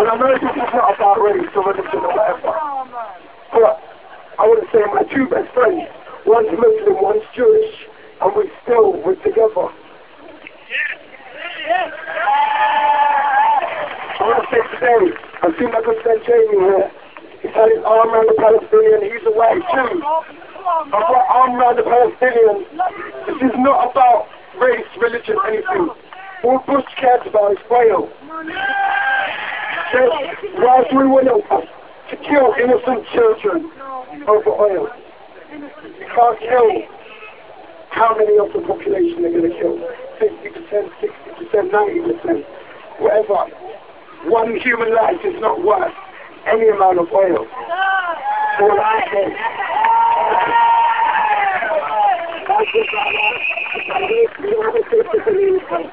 And I know this is not about race or religion or whatever, but I want to say my two best friends, one's Muslim, one's Jewish, and we're together. I want to say today, I've seen my good friend Jamie here. He's had his arm around the Palestinian, he's a white Jew. I've got arm around the Palestinian. This is not about race, religion, anything. All Bush cares about is oil. Whilst we want to kill innocent children over oil, you can't kill how many of the population they're going to kill. 50%, 60%, 90%, whatever. One human life is not worth any amount of oil. All I say.